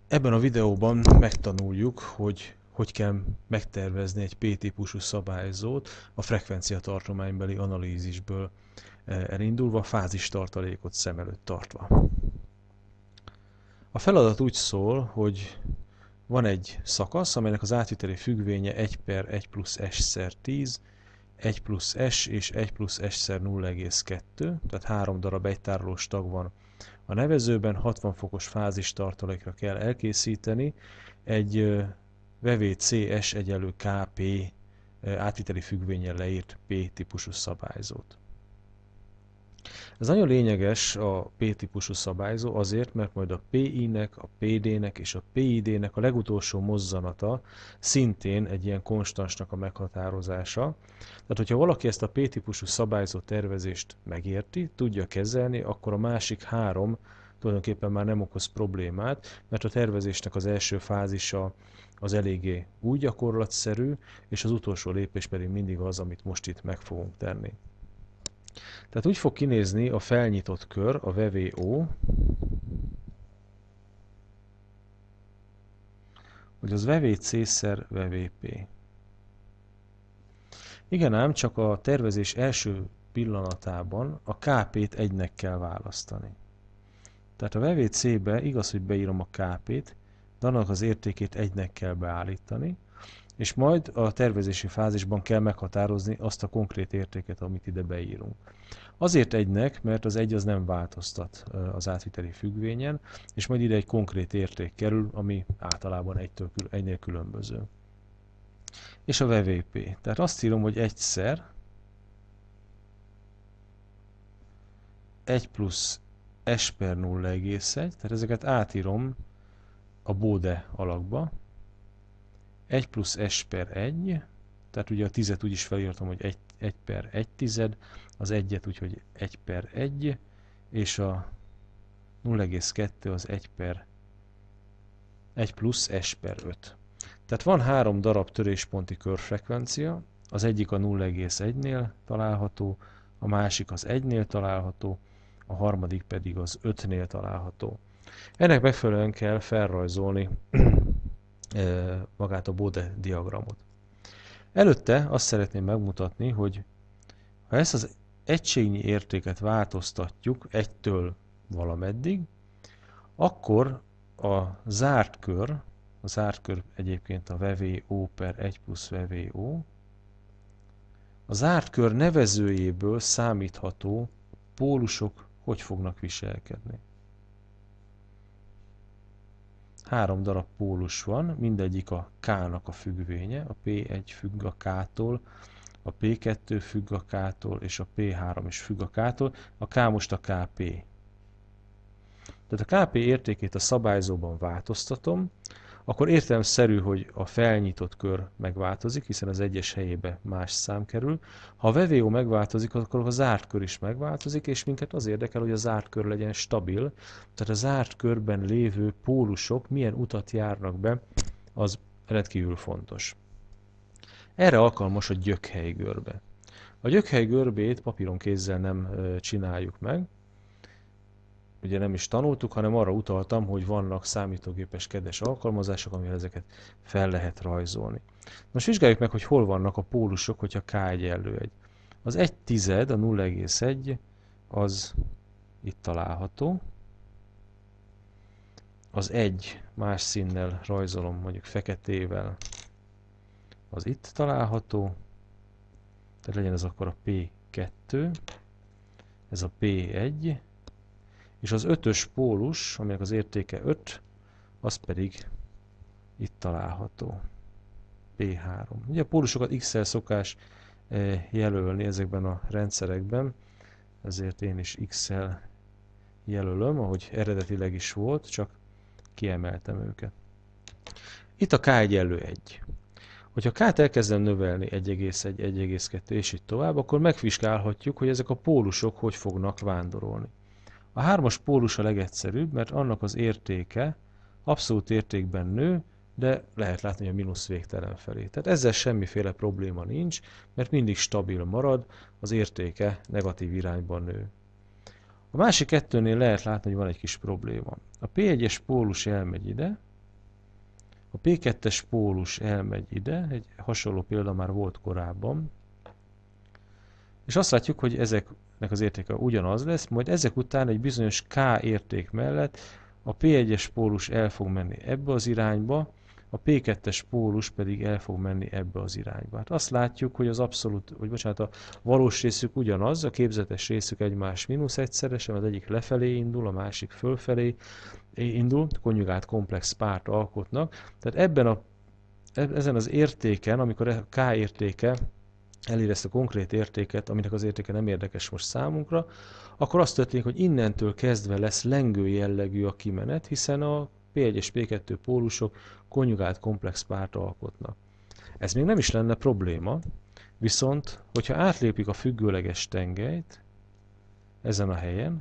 Ebben a videóban megtanuljuk, hogy kell megtervezni egy P-típusú szabályzót a frekvenciatartománybeli analízisből elindulva, fázistartalékot szem előtt tartva. A feladat úgy szól, hogy van egy szakasz, amelynek az átviteli függvénye 1/1 plusz S/10, 1 plusz S és 1 plusz S/0,2, tehát 3 darab egytárolós tag van a nevezőben, 60 fokos fázistartalékra kell elkészíteni egy VVCS egyenlő KP átviteli függvénnyel leírt P-típusú szabályzót. Ez nagyon lényeges a P-típusú szabályzó azért, mert majd a PI-nek, a PD-nek és a PID-nek a legutolsó mozzanata szintén egy ilyen konstansnak a meghatározása. Tehát, hogyha valaki ezt a P-típusú szabályzó tervezést megérti, tudja kezelni, akkor a másik három tulajdonképpen már nem okoz problémát, mert a tervezésnek az első fázisa az eléggé új gyakorlatszerű, és az utolsó lépés pedig mindig az, amit most itt meg fogunk tenni. Tehát úgy fog kinézni a felnyitott kör, a VVO, hogy az VVC-szer VVP. Igen ám, csak a tervezés első pillanatában a KP-t egynek kell választani. Tehát a VVC-be igaz, hogy beírom a KP-t, de annak az értékét egynek kell beállítani, és majd a tervezési fázisban kell meghatározni azt a konkrét értéket, amit ide beírunk. Azért egynek, mert az egy az nem változtat az átviteli függvényen, és majd ide egy konkrét érték kerül, ami általában egynél különböző. És a VVP. Tehát azt írom, hogy egyszer 1 plusz S/0,1, tehát ezeket átírom a Bode alakba. 1 plusz S/1, tehát ugye a 10-et úgy is felírtam, hogy 1/1 az 1-et úgyhogy 1/1, és a 0,2 az 1 plusz S/5. Tehát van 3 darab törésponti körfrekvencia, az egyik a 0,1-nél található, a másik az 1-nél található, a harmadik pedig az 5-nél található. Ennek megfelelően kell felrajzolni magát a Bode diagramot. Előtte azt szeretném megmutatni, hogy ha ezt az egységnyi értéket változtatjuk 1-től valameddig, akkor a zárt kör egyébként a VVO per 1 plusz VVO, a zárt kör nevezőjéből számítható pólusok hogy fognak viselkedni. 3 darab pólus van, mindegyik a K-nak a függvénye, a P1 függ a K-tól, a P2 függ a K-tól, és a P3 is függ a K-tól, a K most a KP. Tehát a KP értékét a szabályzóban változtatom, akkor értelemszerű, hogy a felnyitott kör megváltozik, hiszen az egyes helyébe más szám kerül. Ha a VVO megváltozik, akkor a zárt kör is megváltozik, és minket az érdekel, hogy a zárt kör legyen stabil, tehát a zárt körben lévő pólusok milyen utat járnak be, az rendkívül fontos. Erre alkalmas a gyökhely görbe. A gyökhely görbét papíron kézzel nem csináljuk meg, ugye nem is tanultuk, hanem arra utaltam, hogy vannak számítógépes kedves alkalmazások, amivel ezeket fel lehet rajzolni. Most vizsgáljuk meg, hogy hol vannak a pólusok, hogyha K egyenlő 1. Az 1/10, a 0,1 az itt található. Az 1 más színnel rajzolom, mondjuk feketével, az itt található. Tehát legyen ez akkor a P2, ez a P1, és az 5-ös pólus, aminek az értéke 5, az pedig itt található. P3. Ugye a pólusokat X-el szokás jelölni ezekben a rendszerekben, ezért én is X-el jelölöm, ahogy eredetileg is volt, csak kiemeltem őket. Itt a K egyenlő 1. Hogyha K-t elkezdem növelni 1,1, 1,2 és így tovább, akkor megvizsgálhatjuk, hogy ezek a pólusok hogy fognak vándorolni. A 3-as pólus a legegyszerűbb, mert annak az értéke abszolút értékben nő, de lehet látni, hogy a mínusz végtelen felé. Tehát ezzel semmiféle probléma nincs, mert mindig stabil marad, az értéke negatív irányban nő. A másik kettőnél lehet látni, hogy van egy kis probléma. A P1-es pólus elmegy ide, A P2-es pólus elmegy ide, egy hasonló példa már volt korábban, és azt látjuk, hogy ezeknek az értéke ugyanaz lesz, majd ezek után egy bizonyos K érték mellett a P1-es pólus el fog menni ebbe az irányba, a P2-es pólus pedig el fog menni ebbe az irányba. Hát azt látjuk, hogy a valós részük ugyanaz, a képzetes részük egymás mínusz egyszeresen, az egyik lefelé indul, a másik fölfelé indul, konjugált komplex párt alkotnak. Tehát ezen az értéken, amikor a K értéke elér ezt a konkrét értéket, aminek az értéke nem érdekes most számunkra, akkor azt történik, hogy innentől kezdve lesz lengő jellegű a kimenet, hiszen a P1 és P2 pólusok konjugált komplex párt alkotnak. Ez még nem is lenne probléma, viszont, hogyha átlépik a függőleges tengelyt ezen a helyen,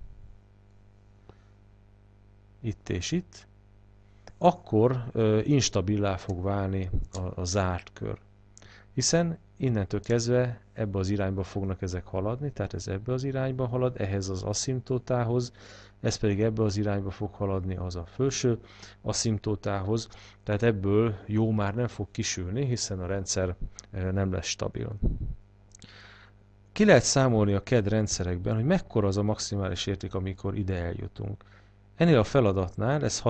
itt és itt, akkor instabilá fog válni a zárt kör. Hiszen innentől kezdve ebbe az irányba fognak ezek haladni, tehát ez ebbe az irányba halad, ehhez az aszimtótához, ez pedig ebbe az irányba fog haladni, az a felső aszimtótához, tehát ebből jó már nem fog kisülni, hiszen a rendszer nem lesz stabil. Ki lehet számolni a KED rendszerekben, hogy mekkora az a maximális érték, amikor ide eljutunk. Ennél a feladatnál ez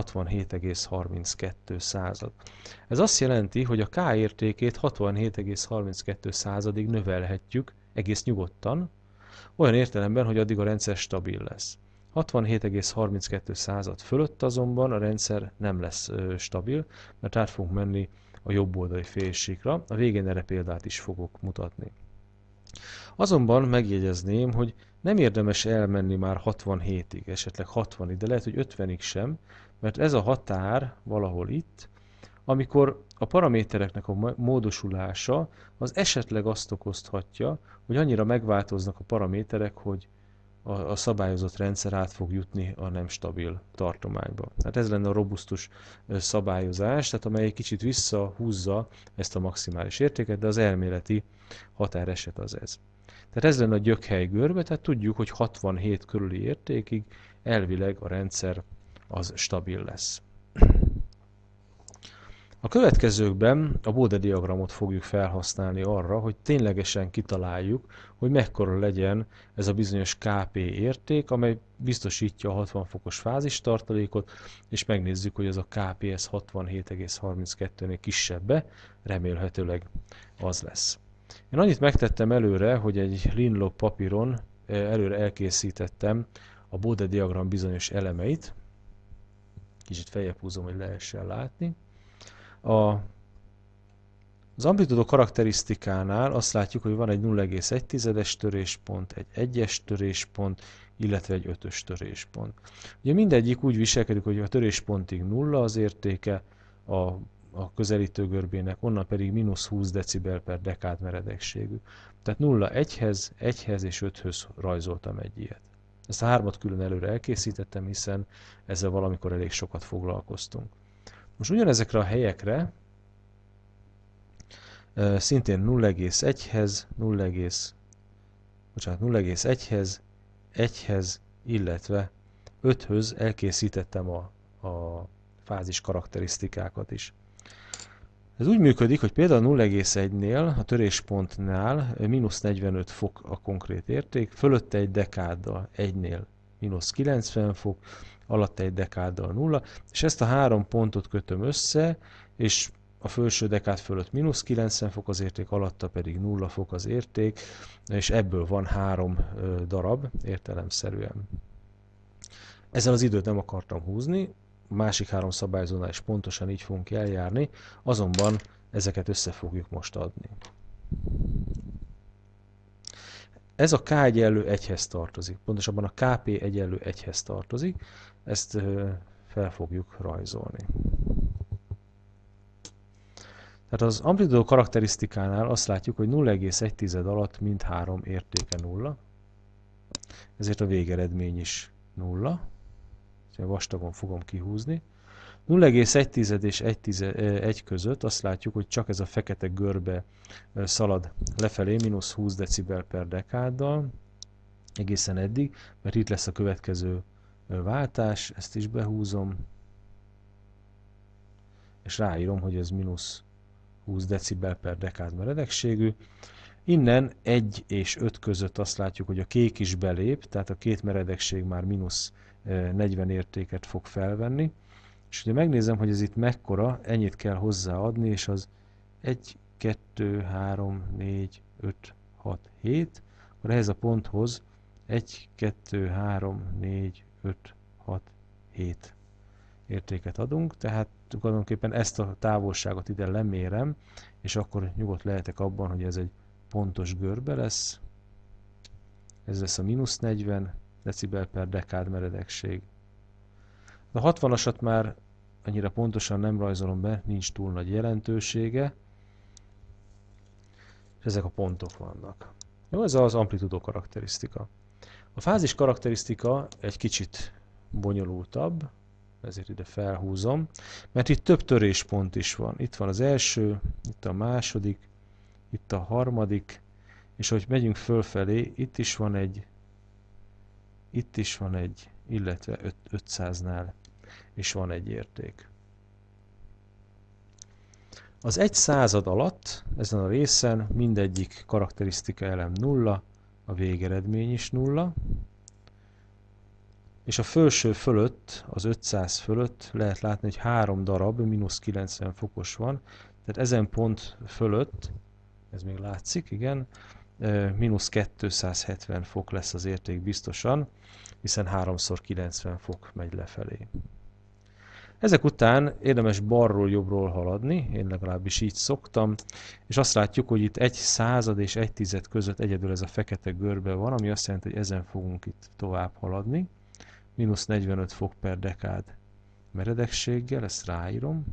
67,32. Ez azt jelenti, hogy a K értékét 67,32%-ig növelhetjük egész nyugodtan, olyan értelemben, hogy addig a rendszer stabil lesz. 67,32 fölött azonban a rendszer nem lesz stabil, mert át fogunk menni a jobb oldali félsíkra. A végén erre példát is fogok mutatni. Azonban megjegyezném, hogy nem érdemes elmenni már 67-ig, esetleg 60-ig, de lehet, hogy 50-ig sem, mert ez a határ valahol itt, amikor a paramétereknek a módosulása az esetleg azt okozhatja, hogy annyira megváltoznak a paraméterek, hogy a szabályozott rendszer át fog jutni a nem stabil tartományba. Hát ez lenne a robusztus szabályozás, tehát amely egy kicsit visszahúzza ezt a maximális értéket, de az elméleti határeset az ez. Tehát ez lenne a gyökhely görbe, tehát tudjuk, hogy 67 körüli értékig elvileg a rendszer az stabil lesz. A következőkben a Bode-diagramot fogjuk felhasználni arra, hogy ténylegesen kitaláljuk, hogy mekkora legyen ez a bizonyos Kp érték, amely biztosítja a 60 fokos fázistartalékot, és megnézzük, hogy ez a Kp 67,32-nél kisebbe, remélhetőleg az lesz. Én annyit megtettem előre, hogy egy Linlog papíron előre elkészítettem a Bode-diagram bizonyos elemeit. Kicsit feljebb húzom, hogy lehessen látni. Az amplitúdó karakterisztikánál azt látjuk, hogy van egy 0,1-es töréspont, egy 1-es töréspont, illetve egy 5-ös töréspont. Ugye mindegyik úgy viselkedik, hogy a töréspontig 0 az értéke a közelítő görbének, onnan pedig mínusz 20 decibel per dekád meredekségű. Tehát 0 1-hez, 1-hez és 5-höz rajzoltam egy ilyet. Ezt a hármat külön előre elkészítettem, hiszen ezzel valamikor elég sokat foglalkoztunk. Most ugyanezekre a helyekre szintén 0,1-hez, 0,1-hez, 1-hez, illetve 5-höz elkészítettem a fázis karakterisztikákat is. Ez úgy működik, hogy például 0,1-nél, a töréspontnál mínusz 45 fok a konkrét érték, fölötte egy dekáddal 1-nél mínusz 90 fok, alatta egy dekáddal 0, és ezt a három pontot kötöm össze, és a felső dekád fölött mínusz 90 fok az érték, alatta pedig 0 fok az érték, és ebből van 3 darab értelemszerűen. Ezzel az időt nem akartam húzni, a másik 3 szabályzónál is pontosan így fogunk eljárni, azonban ezeket össze fogjuk most adni. Ez a K egyenlő 1-hez tartozik, pontosabban a Kp egyenlő 1-hez tartozik, ezt fel fogjuk rajzolni. Tehát az amplitúdó karakterisztikánál azt látjuk, hogy 0,1 alatt mindhárom értéke 0, ezért a végeredmény is 0. Vastagon fogom kihúzni. 0,1 és 1 között azt látjuk, hogy csak ez a fekete görbe szalad lefelé, mínusz 20 decibel per dekáddal, egészen eddig, mert itt lesz a következő váltás, ezt is behúzom. és ráírom, hogy ez mínusz 20 decibel per dekád meredekségű. Innen 1 és 5 között azt látjuk, hogy a kék is belép, tehát a két meredekség már mínusz 40 értéket fog felvenni. És ugye megnézem, hogy ez itt mekkora, ennyit kell hozzáadni, és az 1, 2, 3, 4, 5, 6, 7, akkor ehhez a ponthoz 1, 2, 3, 4, 5, 6, 7 értéket adunk, tehát tulajdonképpen ezt a távolságot ide lemérem, és akkor nyugodt lehetek abban, hogy ez egy pontos görbe lesz. Ez lesz a mínusz 40 decibel per dekád meredekség. A 60-asat már annyira pontosan nem rajzolom be, nincs túl nagy jelentősége. És ezek a pontok vannak. Jó, ez az amplitudó karakterisztika. A fázis karakterisztika egy kicsit bonyolultabb, ezért ide felhúzom, mert itt több töréspont is van. Itt van az első, itt a második, itt a harmadik, és ahogy megyünk fölfelé, itt is van egy, illetve 500-nál is van egy érték. Az 1/100 alatt, ezen a részen mindegyik karakterisztika elem 0, a végeredmény is 0, és a felső fölött, az 500 fölött lehet látni, hogy 3 darab mínusz 90 fokos van, tehát ezen pont fölött, ez még látszik, igen, mínusz 270 fok lesz az érték biztosan, hiszen 3x90 fok megy lefelé. Ezek után érdemes balról jobbról haladni, én legalábbis így szoktam, és azt látjuk, hogy itt 1/100 és 1/10 között egyedül ez a fekete görbe van, ami azt jelenti, hogy ezen fogunk itt tovább haladni. Mínusz 45 fok per dekád meredekséggel, ezt ráírom.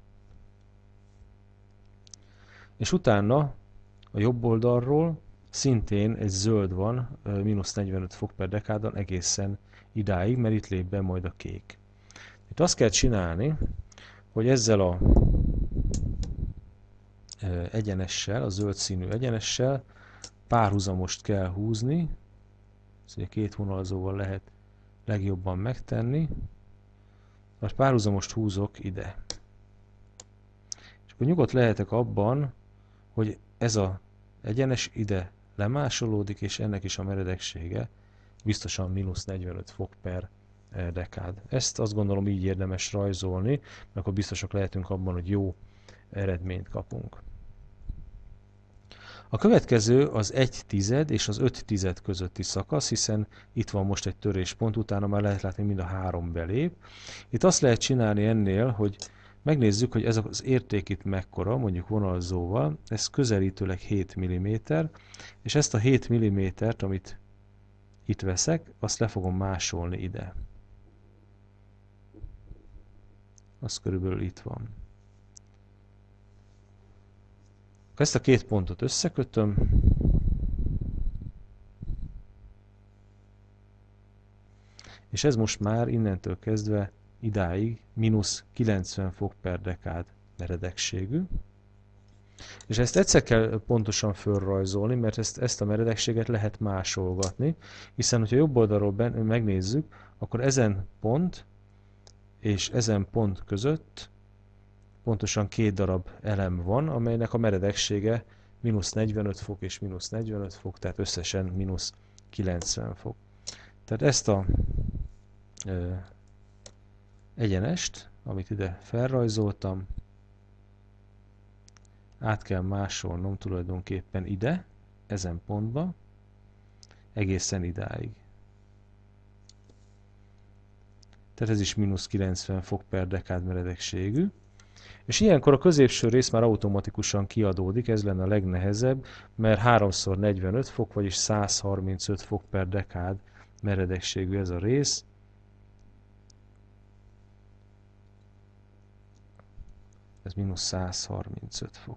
És utána a jobb oldalról szintén egy zöld van, mínusz 45 fok per dekádon egészen idáig, mert itt lép be majd a kék. Itt azt kell csinálni, hogy ezzel a egyenessel, a zöld színű egyenessel párhuzamost kell húzni, ezt ugye két vonalzóval lehet legjobban megtenni, most párhuzamost húzok ide. És akkor nyugodt lehetek abban, hogy ez az egyenes ide lemásolódik, és ennek is a meredeksége biztosan mínusz 45 fok per dekád. Ezt azt gondolom így érdemes rajzolni, mert akkor biztosak lehetünk abban, hogy jó eredményt kapunk. A következő az 1/10 és az 5/10 közötti szakasz, hiszen itt van most egy töréspont, utána már lehet látni, mind a három belép. Itt azt lehet csinálni ennél, hogy megnézzük, hogy ez az érték itt mekkora, mondjuk vonalzóval, ez közelítőleg 7 mm, és ezt a 7 mm-t, amit itt veszek, azt le fogom másolni ide. Az körülbelül itt van. Ezt a két pontot összekötöm, és ez most már innentől kezdve idáig mínusz 90 fok per dekád meredekségű. És ezt egyszer kell pontosan fölrajzolni, mert ezt a meredekséget lehet másolgatni, hiszen hogyha jobb oldalról megnézzük, akkor ezen pont és ezen pont között pontosan két darab elem van, amelynek a meredeksége mínusz 45 fok és mínusz 45 fok, tehát összesen mínusz 90 fok. Tehát ezt a egyenest, amit ide felrajzoltam, át kell másolnom tulajdonképpen ide, ezen pontba, egészen idáig. Tehát ez is mínusz 90 fok per dekád meredekségű. És ilyenkor a középső rész már automatikusan kiadódik, ez lenne a legnehezebb, mert 3x45 fok, vagyis 135 fok per dekád meredekségű ez a rész. Ez mínusz 135 fok.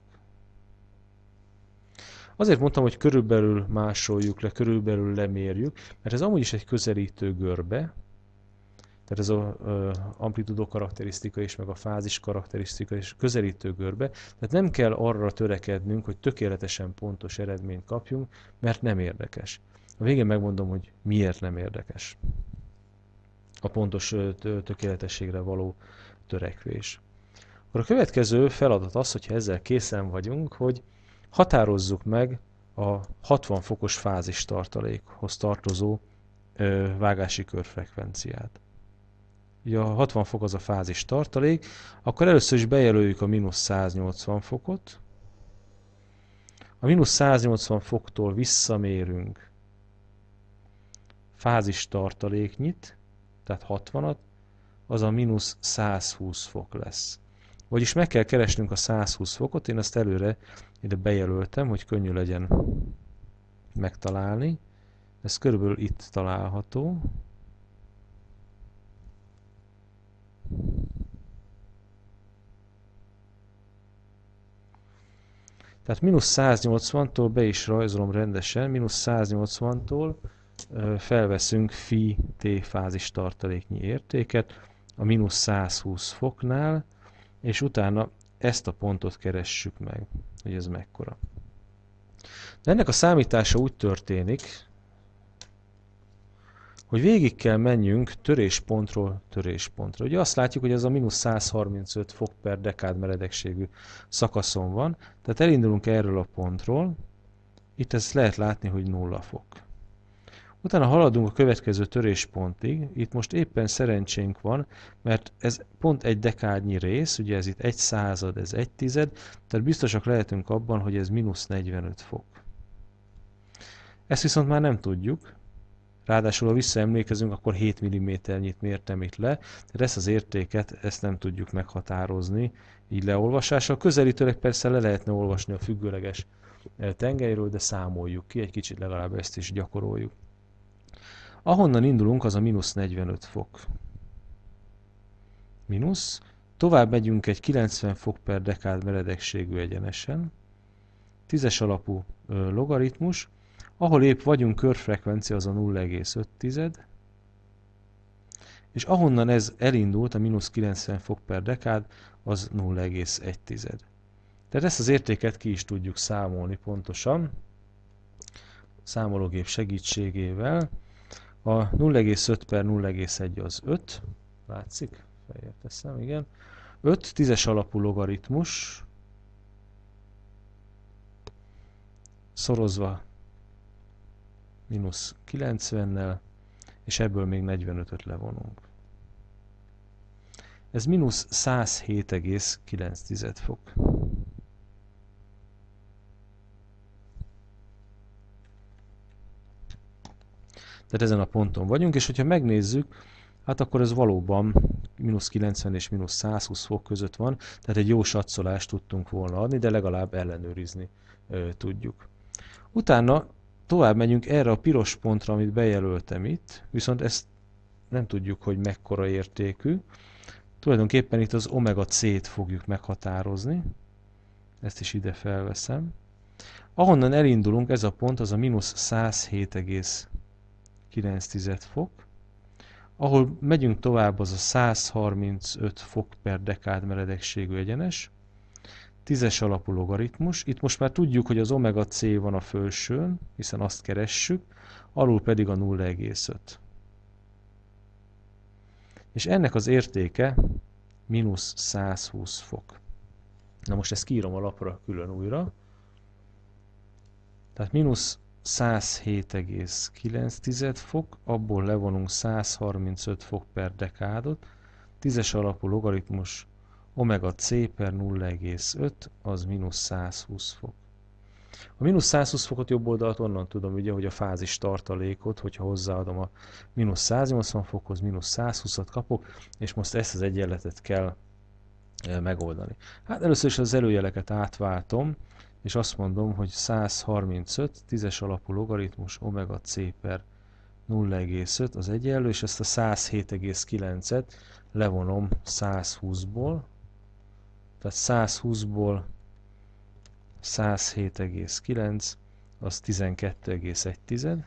Azért mondtam, hogy körülbelül másoljuk le, körülbelül lemérjük, mert ez amúgy is egy közelítő görbe, tehát ez az amplitudó karakterisztika is, meg a fázis karakterisztika is közelítő görbe, tehát nem kell arra törekednünk, hogy tökéletesen pontos eredményt kapjunk, mert nem érdekes. A végén megmondom, hogy miért nem érdekes a pontos tökéletességre való törekvés. Akkor a következő feladat az, hogyha ezzel készen vagyunk, hogy határozzuk meg a 60 fokos fázistartalékhoz tartozó vágási körfrekvenciát. Ugye a 60 fok az a fázistartalék, akkor először is bejelöljük a mínusz 180 fokot. A mínusz 180 foktól visszamérünk fázistartaléknyit, tehát 60-at, az a mínusz 120 fok lesz. Vagyis meg kell keresnünk a 120 fokot, én ezt előre ide bejelöltem, hogy könnyű legyen megtalálni. Ez körülbelül itt található. Tehát mínusz 180-tól be is rajzolom rendesen, mínusz 180-tól felveszünk phi t fázistartaléknyi értéket a mínusz 120 foknál, és utána ezt a pontot keressük meg, hogy ez mekkora. De ennek a számítása úgy történik, hogy végig kell menjünk töréspontról töréspontra. Ugye azt látjuk, hogy ez a mínusz 135 fok per dekád meredekségű szakaszon van, tehát elindulunk erről a pontról, itt ezt lehet látni, hogy 0 fok. Utána haladunk a következő töréspontig, itt most éppen szerencsénk van, mert ez pont egy dekádnyi rész, ugye ez itt 1/100, ez 1/10, tehát biztosak lehetünk abban, hogy ez mínusz 45 fok. Ezt viszont már nem tudjuk, ráadásul ha visszaemlékezünk, akkor 7 mm-nyit mértem itt le, tehát ezt az értéket ezt nem tudjuk meghatározni így leolvasással. Közelítőleg persze le lehetne olvasni a függőleges tengelyről, de számoljuk ki, egy kicsit legalább ezt is gyakoroljuk. Ahonnan indulunk, az a mínusz 45 fok. Mínusz. Tovább megyünk egy 90 fok per dekád meredekségű egyenesen. 10-es alapú logaritmus. Ahol épp vagyunk, körfrekvencia az a 0,5. És ahonnan ez elindult, a mínusz 90 fok per dekád, az 0,1. Tehát ezt az értéket ki is tudjuk számolni pontosan, számológép segítségével. A 0,5 per 0,1 az 5, látszik? Feljebb teszem, igen. 5 10-es alapú logaritmus, szorozva mínusz 90-nel, és ebből még 45-öt levonunk. Ez mínusz 107,9 fok. Tehát ezen a ponton vagyunk, és hogyha megnézzük, hát akkor ez valóban mínusz 90 és mínusz 120 fok között van, tehát egy jó satszolást tudtunk volna adni, de legalább ellenőrizni tudjuk. Utána tovább megyünk erre a piros pontra, amit bejelöltem itt, viszont ezt nem tudjuk, hogy mekkora értékű. Tulajdonképpen itt az omega c-t fogjuk meghatározni, ezt is ide felveszem. Ahonnan elindulunk, ez a pont, az a mínusz 107,9 fok. Ahol megyünk tovább, az a 135 fok per dekád meredekségű egyenes. 10-es alapú logaritmus. Itt most már tudjuk, hogy az omega c van a felsőn, hiszen azt keressük, alul pedig a 0,5. És ennek az értéke mínusz 120 fok. Na most ezt kiírom a lapra külön újra. Tehát mínusz 107,9 fok, abból levonunk 135 fok per dekádot, 10-es alapú logaritmus omega c per 0,5, az mínusz 120 fok. A mínusz 120 fokot jobb oldalt onnan tudom, ugye, hogy a fázis tartalékot, hogyha hozzáadom a mínusz 180 fokhoz, mínusz 120-at kapok, és most ezt az egyenletet kell megoldani. Hát először is az előjeleket átváltom, és azt mondom, hogy 135, 10-es alapú logaritmus omega c per 0,5 az egyenlő, és ezt a 107,9-et levonom 120-ból, tehát 120-ból 107,9 az 12,1.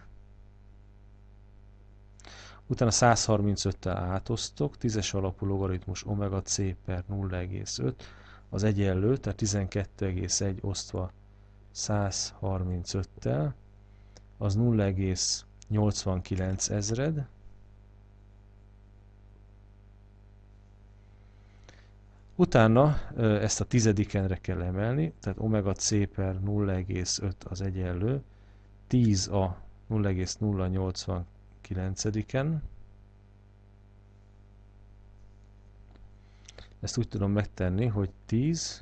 Utána 135-tel átosztok, 10-es alapú logaritmus omega c per 0,5 az egyenlő, tehát 12,1 osztva 135-tel, az 0,89 ezred. Utána ezt a tizedikenre kell emelni, tehát omega c per 0,5 az egyenlő 10 a 0,089-en. Ezt úgy tudom megtenni, hogy 10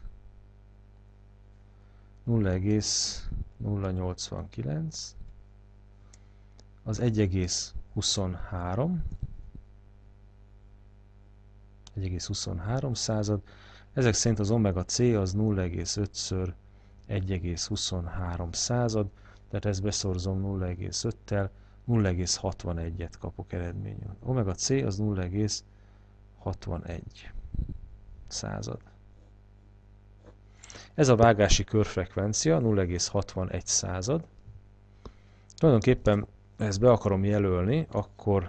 0,089 az 1,23 század. Ezek szerint az omega c az 0,5-ször 1,23 század, tehát ezt beszorzom 0,5-tel, 0,61-et kapok eredményül. Omega c az 0,61 század. Ez a vágási körfrekvencia 0,61 század. Tulajdonképpen ezt be akarom jelölni, akkor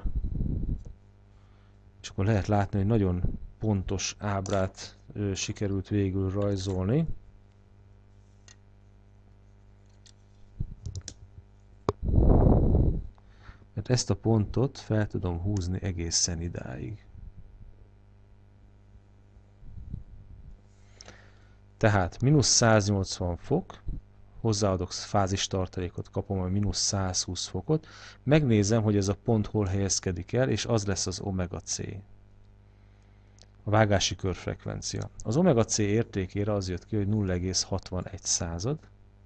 lehet látni, hogy nagyon pontos ábrát sikerült végül rajzolni. Mert ezt a pontot fel tudom húzni egészen idáig. Tehát mínusz 180 fok, hozzáadok fázistartalékot, kapom a mínusz 120 fokot, megnézem, hogy ez a pont hol helyezkedik el, és az lesz az omega c. A vágási körfrekvencia. Az omega c értékére az jött ki, hogy 0,61 század.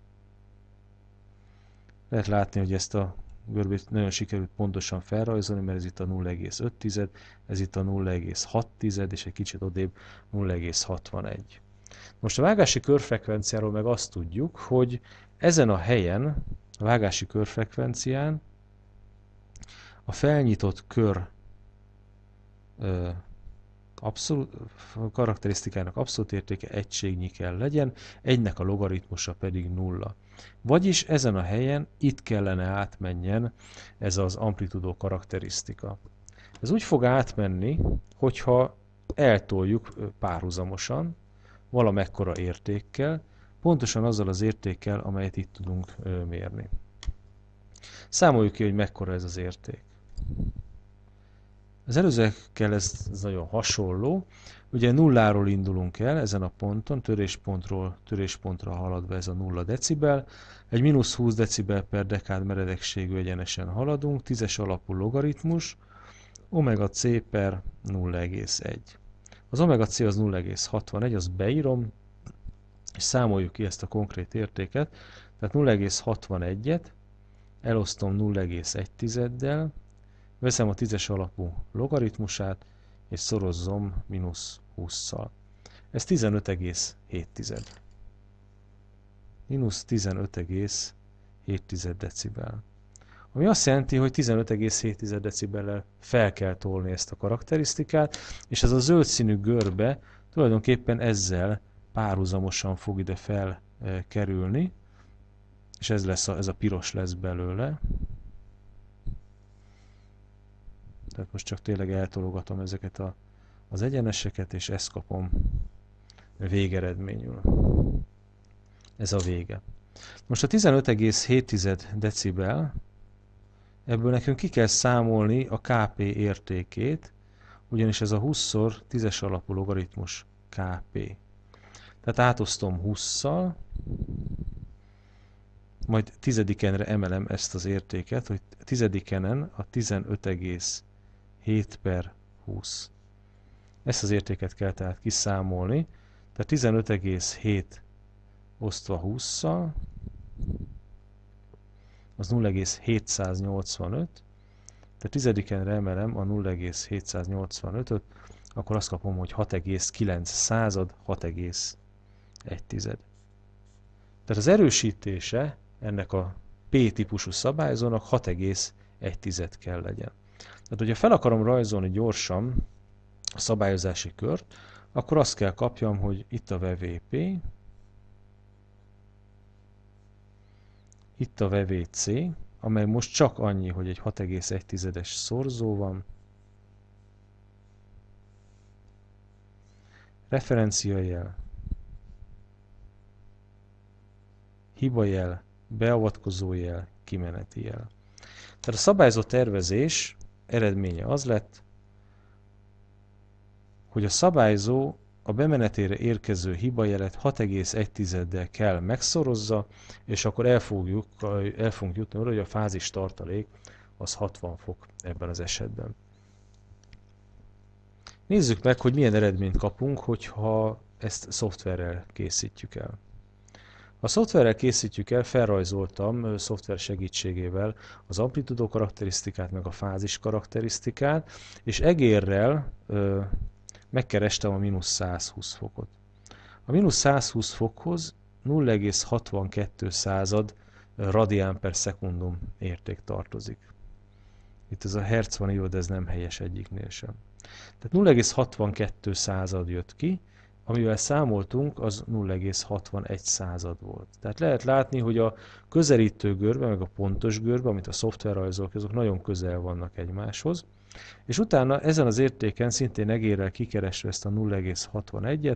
Lehet látni, hogy ezt a görbét nagyon sikerült pontosan felrajzolni, mert ez itt a 0,5, ez itt a 0,6, és egy kicsit odébb 0,61. Most a vágási körfrekvenciáról meg azt tudjuk, hogy ezen a helyen, a vágási körfrekvencián a felnyitott kör karakterisztikának abszolút értéke egységnyi kell legyen, egynek a logaritmusa pedig 0. Vagyis ezen a helyen itt kellene átmenjen ez az amplitudó karakterisztika. Ez úgy fog átmenni, hogyha eltoljuk párhuzamosan, valamekkora értékkel, pontosan azzal az értékkel, amelyet itt tudunk mérni. Számoljuk ki, hogy mekkora ez az érték. Az előzőekkel ez nagyon hasonló. Ugye nulláról indulunk el ezen a ponton, töréspontra haladva ez a 0 decibel. Egy mínusz 20 decibel per dekád meredekségű egyenesen haladunk, 10-es alapú logaritmus, omega c per 0,1. Az omega c az 0,61, azt beírom, és számoljuk ki ezt a konkrét értéket. Tehát 0,61-et elosztom 0,1-del, veszem a 10-es alapú logaritmusát, és szorozzom mínusz 20-szal. Ez 15,7. Mínusz 15,7 decibel. Ami azt jelenti, hogy 15,7 decibellel fel kell tolni ezt a karakterisztikát, és ez a zöld színű görbe tulajdonképpen ezzel párhuzamosan fog ide felkerülni, és ez a piros lesz belőle. Tehát most csak tényleg eltologatom ezeket az egyeneseket, és ezt kapom végeredményül. Ez a vége. Most a 15,7 decibel, ebből nekünk ki kell számolni a Kp értékét, ugyanis ez a 20-szor 10-es alapú logaritmus Kp. Tehát átosztom 20-szal, majd tizedikenre emelem ezt az értéket, hogy tizedikenen a 15,7 per 20. Ezt az értéket kell tehát kiszámolni, tehát 15,7 osztva 20-szal, az 0,785, tehát tizedikenre emelem a 0,785-öt, akkor azt kapom, hogy 6,9 század, 6,1. Tehát az erősítése ennek a P-típusú szabályzónak 6,1 kell legyen. Tehát, hogyha fel akarom rajzolni gyorsan a szabályozási kört, akkor azt kell kapjam, hogy itt a VVP, itt a VVC, amely most csak annyi, hogy egy 6,1-es szorzó van, referenciajel, hibajel, beavatkozójel, kimeneti jel. Tehát a szabályzó tervezés eredménye az lett, hogy a szabályzó a bemenetére érkező hibajelet 6,1-del kell megszorozza, és akkor el fogunk jutni oda, hogy a fázis tartalék az 60 fok ebben az esetben. Nézzük meg, hogy milyen eredményt kapunk, hogyha ezt szoftverrel készítjük el. Ha szoftverrel készítjük el, felrajzoltam szoftver segítségével az amplitudó karakterisztikát, meg a fázis karakterisztikát, és egérrel megkerestem a -120 fokot. A -120 fokhoz 0,62 radián per szekundum érték tartozik. Itt ez a hertz van írva, de ez nem helyes egyiknél sem. Tehát 0,62 jött ki, amivel számoltunk, az 0,61 volt. Tehát lehet látni, hogy a közelítő görbe, meg a pontos görbe, amit a szoftver rajzol, azok nagyon közel vannak egymáshoz. És utána ezen az értéken szintén egérrel kikeresve ezt a 0,61-et,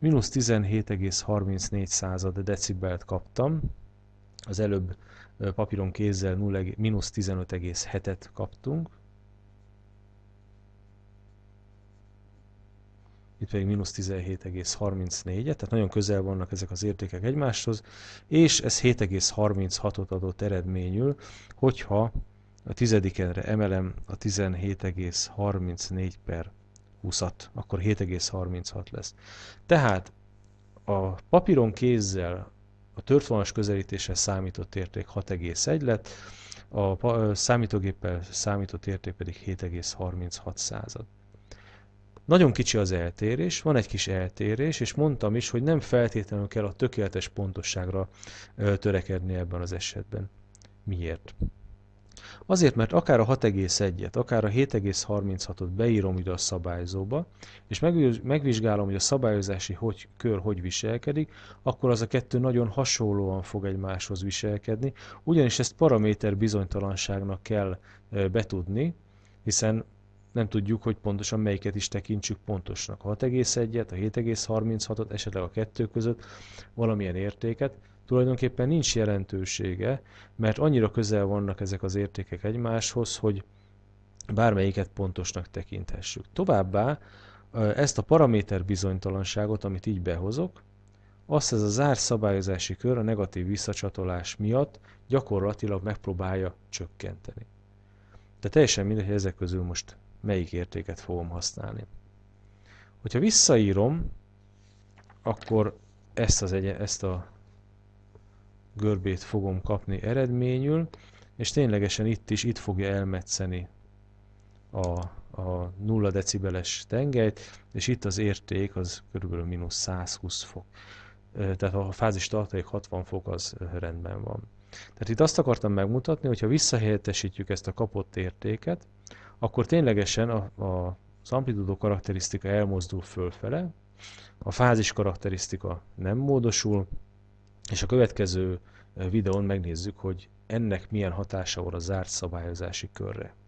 -17,34 decibelt kaptam. Az előbb papíron kézzel -15,7-et kaptunk. Itt pedig -17,34-et, tehát nagyon közel vannak ezek az értékek egymáshoz, és ez 7,36-ot adott eredményül, hogyha a tizedikenre emelem a 17,34/20-at, akkor 7,36 lesz. Tehát a papíron kézzel a törtvonalas közelítéssel számított érték 6,1 lett, a számítógéppel számított érték pedig 7,36. Nagyon kicsi az eltérés, van egy kis eltérés, és mondtam is, hogy nem feltétlenül kell a tökéletes pontosságra törekedni ebben az esetben. Miért? Azért, mert akár a 6,1-et, akár a 7,36-ot beírom ide a szabályzóba, és megvizsgálom, hogy a szabályozási kör hogy viselkedik, akkor az a kettő nagyon hasonlóan fog egymáshoz viselkedni, ugyanis ezt paraméter bizonytalanságnak kell betudni, hiszen nem tudjuk, hogy pontosan melyiket is tekintsük pontosnak. A 6,1-et, a 7,36-ot, esetleg a kettő között valamilyen értéket, tulajdonképpen nincs jelentősége, mert annyira közel vannak ezek az értékek egymáshoz, hogy bármelyiket pontosnak tekinthessük. Továbbá ezt a paraméter bizonytalanságot, amit így behozok, azt ez a zárt szabályozási kör a negatív visszacsatolás miatt gyakorlatilag megpróbálja csökkenteni. De teljesen mindegy, hogy ezek közül most melyik értéket fogom használni. Hogyha visszaírom, akkor ezt a görbét fogom kapni eredményül, és ténylegesen itt fogja elmetszeni a 0 decibeles tengelyt, és itt az érték az körülbelül -120 fok. Tehát a fázis tartalék 60 fok az rendben van. Tehát itt azt akartam megmutatni, hogy ha visszahelyettesítjük ezt a kapott értéket, akkor ténylegesen az amplitudó karakterisztika elmozdul fölfele, a fázis karakterisztika nem módosul, és a következő videón megnézzük, hogy ennek milyen hatása van a zárt szabályozási körre.